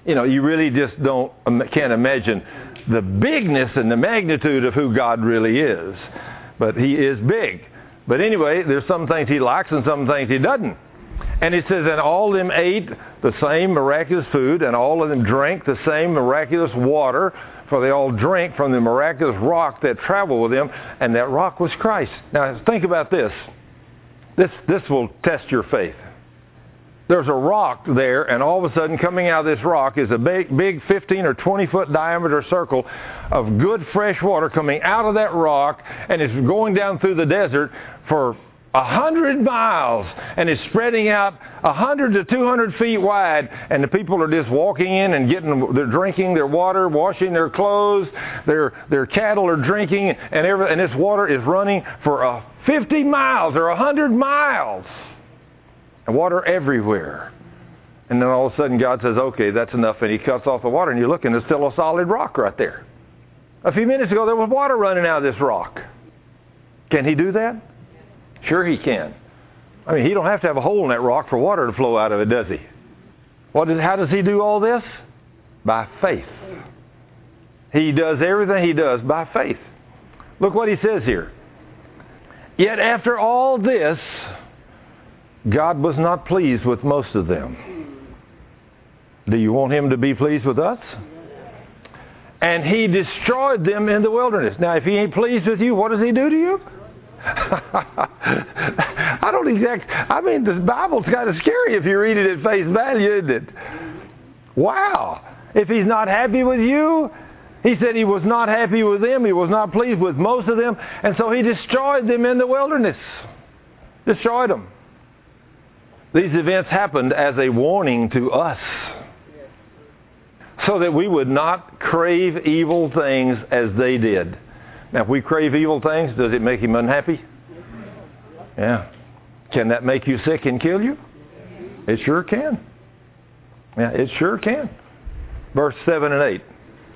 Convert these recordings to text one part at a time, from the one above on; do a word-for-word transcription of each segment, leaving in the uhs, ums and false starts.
you know, you really just don't, can't imagine the bigness and the magnitude of who God really is. But he is big. But anyway, there's some things he likes and some things he doesn't. And it says, and all of them ate the same miraculous food, and all of them drank the same miraculous water, for they all drank from the miraculous rock that traveled with them, and that rock was Christ. Now, think about this. This, this will test your faith. There's a rock there, and all of a sudden coming out of this rock is a big, big fifteen or twenty foot diameter circle of good fresh water coming out of that rock, and it's going down through the desert for a hundred miles, and it's spreading out a hundred to two hundred feet wide, and the people are just walking in and getting, they're drinking their water, washing their clothes, their their cattle are drinking, and every, and this water is running for uh, fifty miles or a hundred miles. And water everywhere. And then all of a sudden God says, okay, that's enough. And he cuts off the water. And you look and there's still a solid rock right there. A few minutes ago there was water running out of this rock. Can he do that? Sure he can. I mean, he don't have to have a hole in that rock for water to flow out of it, does he? What is, how does he do all this? By faith. He does everything he does by faith. Look what he says here. Yet after all this, God was not pleased with most of them. Do you want him to be pleased with us? And he destroyed them in the wilderness. Now, if he ain't pleased with you, what does he do to you? I don't exact. I mean, the Bible's kind of scary if you read it at face value, isn't it? Wow. If he's not happy with you, he said he was not happy with them. He was not pleased with most of them. And so he destroyed them in the wilderness. Destroyed them. These events happened as a warning to us, so that we would not crave evil things as they did. Now, if we crave evil things, does it make him unhappy? Yeah. Can that make you sick and kill you? It sure can. Yeah, it sure can. Verse seven and eight.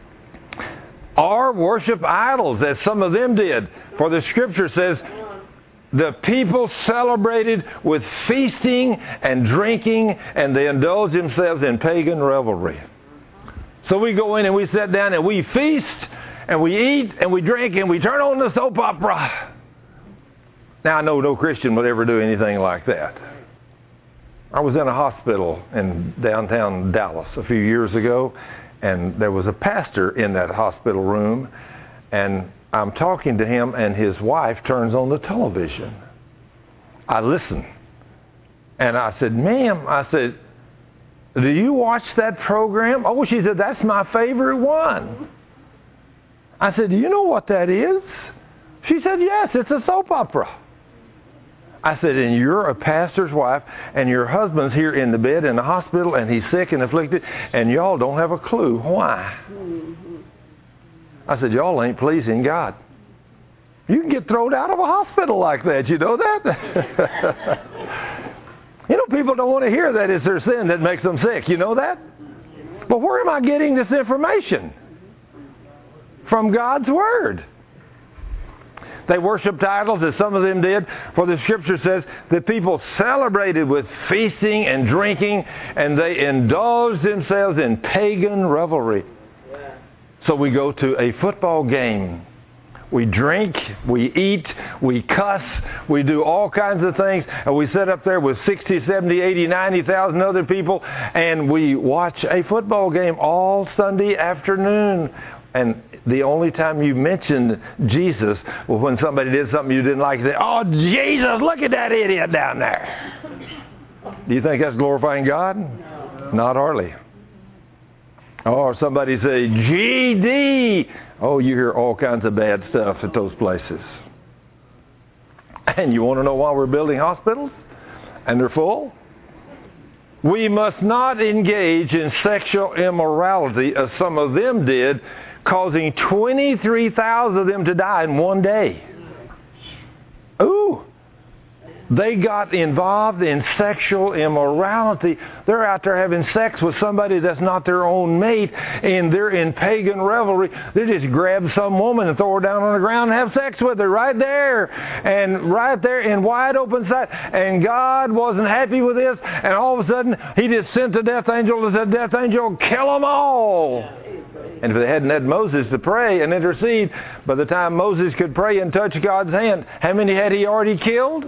Or worship idols, as some of them did. For the Scripture says, the people celebrated with feasting and drinking, and they indulged themselves in pagan revelry. So we go in and we sit down and we feast, and we eat, and we drink, and we turn on the soap opera. Now, I know no Christian would ever do anything like that. I was in a hospital in downtown Dallas a few years ago, and there was a pastor in that hospital room, and I'm talking to him, and his wife turns on the television. I listen. And I said, ma'am, I said, do you watch that program? Oh, she said, that's my favorite one. I said, do you know what that is? She said, yes, it's a soap opera. I said, and you're a pastor's wife, and your husband's here in the bed in the hospital, and he's sick and afflicted, and y'all don't have a clue. Why? I said, y'all ain't pleasing God. You can get thrown out of a hospital like that. You know that? You know, people don't want to hear that it's their sin that makes them sick. You know that? But where am I getting this information? From God's Word. They worshipped idols, as some of them did, for the Scripture says that people celebrated with feasting and drinking, and they indulged themselves in pagan revelry. So we go to a football game. We drink, we eat, we cuss, we do all kinds of things, and we sit up there with sixty, seventy, eighty, ninety thousand other people, and we watch a football game all Sunday afternoon. And the only time you mentioned Jesus was when somebody did something you didn't like. You say, oh, Jesus, look at that idiot down there. Do you think that's glorifying God? No. Not hardly. Or somebody say, G D. Oh, you hear all kinds of bad stuff at those places. And you want to know why we're building hospitals? And they're full? We must not engage in sexual immorality as some of them did, causing twenty-three thousand of them to die in one day. Ooh. They got involved in sexual immorality. They're out there having sex with somebody that's not their own mate, and they're in pagan revelry. They just grab some woman and throw her down on the ground and have sex with her right there. And right there in wide open sight. And God wasn't happy with this, and all of a sudden, He just sent the death angel and said, "Death angel, kill them all." And if they hadn't had Moses to pray and intercede, by the time Moses could pray and touch God's hand, how many had He already killed?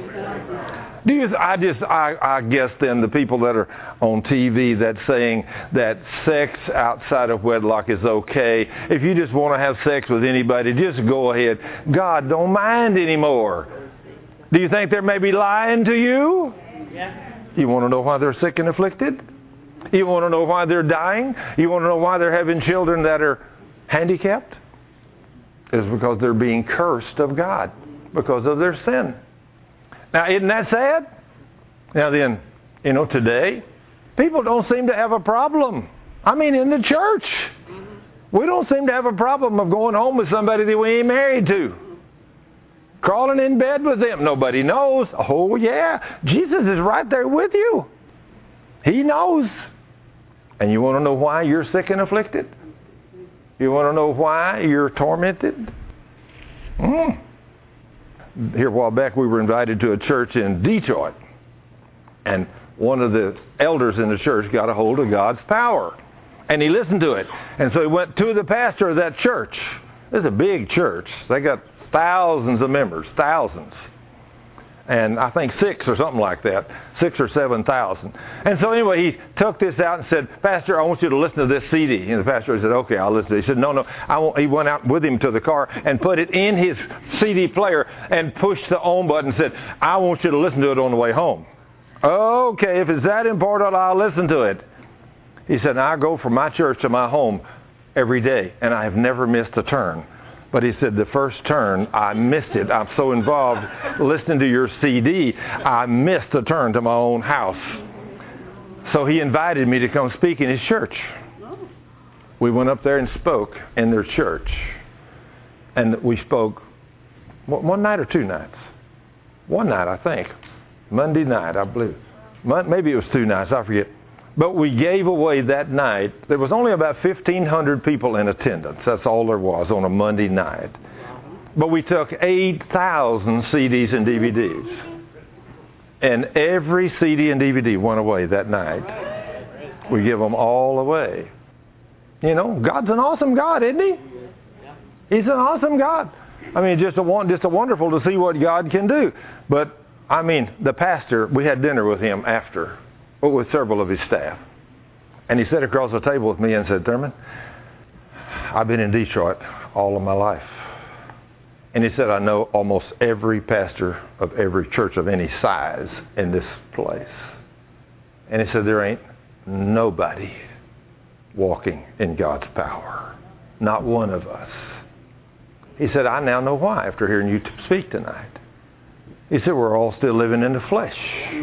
Do you? I just, I, I guess then the people that are on T V that's saying that sex outside of wedlock is okay. If you just want to have sex with anybody, just go ahead. God don't mind anymore. Do you think they may be lying to you? You want to know why they're sick and afflicted? You want to know why they're dying? You want to know why they're having children that are handicapped? It's because they're being cursed of God because of their sin. Now, isn't that sad? Now then, you know, today, people don't seem to have a problem. I mean, in the church, we don't seem to have a problem of going home with somebody that we ain't married to. Crawling in bed with them. Nobody knows. Oh, yeah. Jesus is right there with you. He knows. And you want to know why you're sick and afflicted? You want to know why you're tormented? Mm. Here a while back, we were invited to a church in Detroit. And one of the elders in the church got a hold of God's power. And he listened to it. And so he went to the pastor of that church. It's a big church. They got thousands of members, thousands. And I think six or something like that, six or seven thousand. And so anyway, he took this out and said, "Pastor, I want you to listen to this C D." And the pastor said, "Okay, I'll listen to it." He said, "No, no." I won't. He went out with him to the car and put it in his C D player and pushed the on button and said, "I want you to listen to it on the way home." "Okay, if it's that important, I'll listen to it." He said, "I go from my church to my home every day, and I have never missed a turn." But he said, the first turn, I missed it. I'm so involved listening to your C D, I missed the turn to my own house. So he invited me to come speak in his church. We went up there and spoke in their church. And we spoke one night or two nights? One night, I think. Monday night, I believe. Maybe it was two nights, I forget. But we gave away that night. There was only about fifteen hundred people in attendance. That's all there was on a Monday night. But we took eight thousand C Ds and D V Ds. And every C D and D V D went away that night. We give them all away. You know, God's an awesome God, isn't He? He's an awesome God. I mean, just a, just a wonderful to see what God can do. But, I mean, the pastor, we had dinner with him after. With several of his staff. And he sat across the table with me and said, "Thurman, I've been in Detroit all of my life." And he said, "I know almost every pastor of every church of any size in this place." And he said, "There ain't nobody walking in God's power. Not one of us." He said, "I now know why after hearing you speak tonight." He said, "We're all still living in the flesh.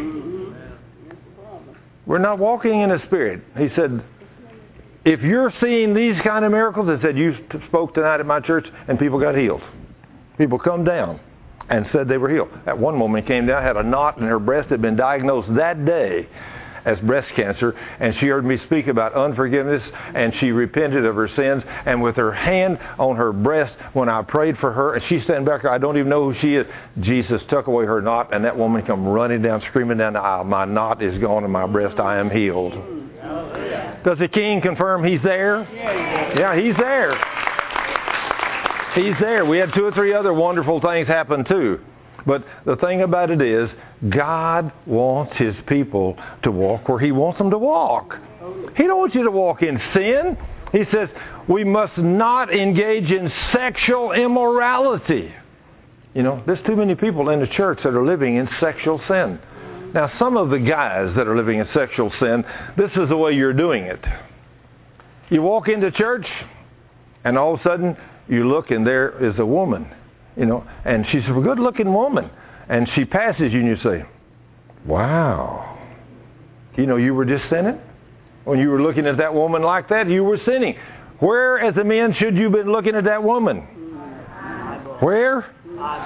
We're not walking in the Spirit." He said, "If you're seeing these kind of miracles," he said, "you spoke tonight at my church and people got healed. People come down and said they were healed." That one woman came down, had a knot in her breast, had been diagnosed that day as breast cancer, and she heard me speak about unforgiveness, and she repented of her sins, and with her hand on her breast, when I prayed for her, and she's standing back there, I don't even know who she is, Jesus took away her knot, and that woman come running down, screaming down the aisle, "My knot is gone in my breast, I am healed." Does the King confirm He's there? Yeah, He's there. He's there. We had two or three other wonderful things happen too. But the thing about it is, God wants His people to walk where He wants them to walk. He don't want you to walk in sin. He says, we must not engage in sexual immorality. You know, there's too many people in the church that are living in sexual sin. Now, some of the guys that are living in sexual sin, this is the way you're doing it. You walk into church, and all of a sudden, you look, and there is a woman. You know, and she's a good-looking woman. And she passes you, and you say, "Wow. You know, you were just sinning? When you were looking at that woman like that, you were sinning. Where, as a man, should you have been looking at that woman? Where?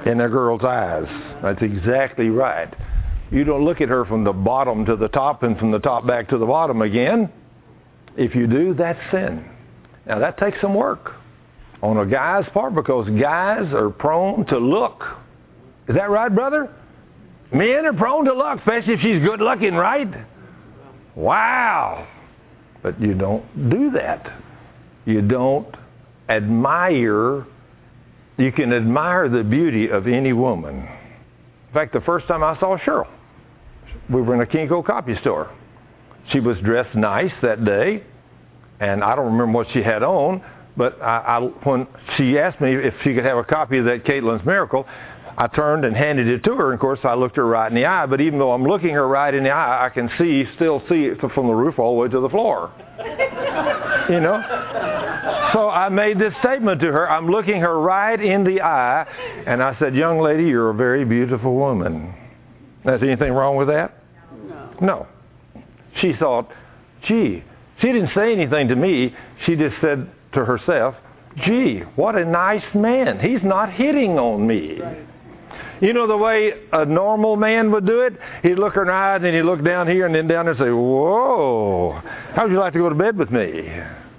in a girl's eyes. That's exactly right. You don't look at her from the bottom to the top and from the top back to the bottom again. If you do, that's sin. Now that takes some work on a guy's part, because guys are prone to look. Is that right, brother? Men are prone to look, especially if she's good looking, right? Wow. But you don't do that. You don't admire. You can admire the beauty of any woman. In fact, the first time I saw Cheryl, we were in a Kinko copy store. She was dressed nice that day, and I don't remember what she had on, but I, I, when she asked me if she could have a copy of that Caitlin's Miracle, I turned and handed it to her, and of course I looked her right in the eye, but even though I'm looking her right in the eye, I can see, still see it from the roof all the way to the floor. You know? So I made this statement to her. I'm looking her right in the eye, and I said, young lady, you're a very beautiful woman. Is there anything wrong with that? No. No. She thought, gee, she didn't say anything to me. She just said to herself, gee, what a nice man. He's not hitting on me. You know the way a normal man would do it? He'd look her in the eyes and he'd look down here and then down there and say, whoa, how would you like to go to bed with me?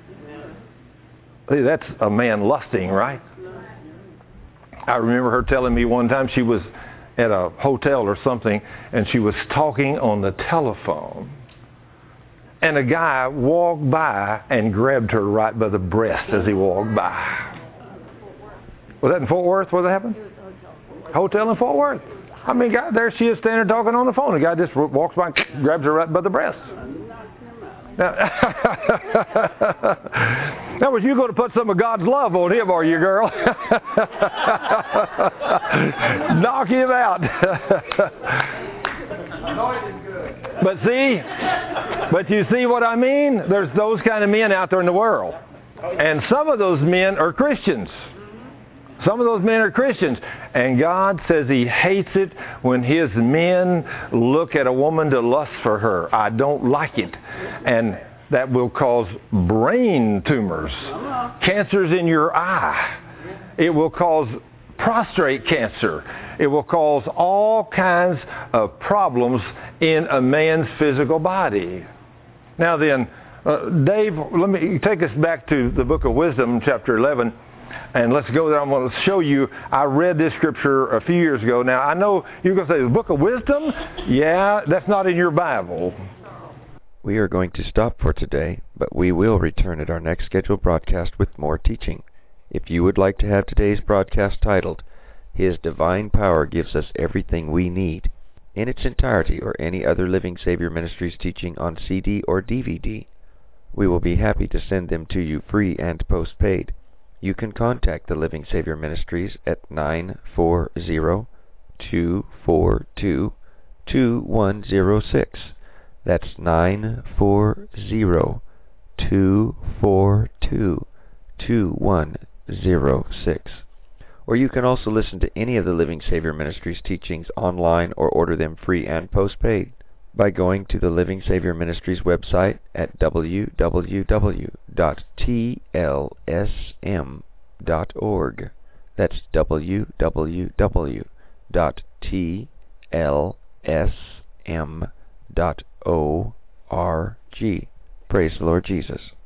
See, that's a man lusting, right? I remember her telling me one time she was at a hotel or something and she was talking on the telephone. And a guy walked by and grabbed her right by the breast as he walked by. Was that in Fort Worth where that happened? Hotel in Fort Worth. I mean, God, there she is standing talking on the phone. The guy just walks by and grabs her right by the breast. Now, now was you going to put some of God's love on him, are you, girl? Knock him out. But see, but you see what I mean? There's those kind of men out there in the world. And some of those men are Christians. Some of those men are Christians. And God says He hates it when His men look at a woman to lust for her. I don't like it. And that will cause brain tumors, cancers in your eye. It will cause prostate cancer. It will cause all kinds of problems in a man's physical body. Now then, uh, Dave, let me take us back to the book of Wisdom, chapter eleven. And let's go there. I'm going to show you. I read this scripture a few years ago. Now, I know you're going to say, the book of wisdom? Yeah, that's not in your Bible. We are going to stop for today, but we will return at our next scheduled broadcast with more teaching. If you would like to have today's broadcast titled, His Divine Power Gives Us Everything We Need, in its entirety, or any other Living Savior Ministries teaching on C D or D V D, we will be happy to send them to you free and postpaid. You can contact the Living Savior Ministries at nine four zero, two four two, two one zero six. That's nine four zero, two four two, two one zero six. Or you can also listen to any of the Living Savior Ministries teachings online or order them free and postpaid by going to the Living Savior Ministries website at w w w dot t l s m dot org. That's w w w dot t l s m dot org. Praise the Lord Jesus.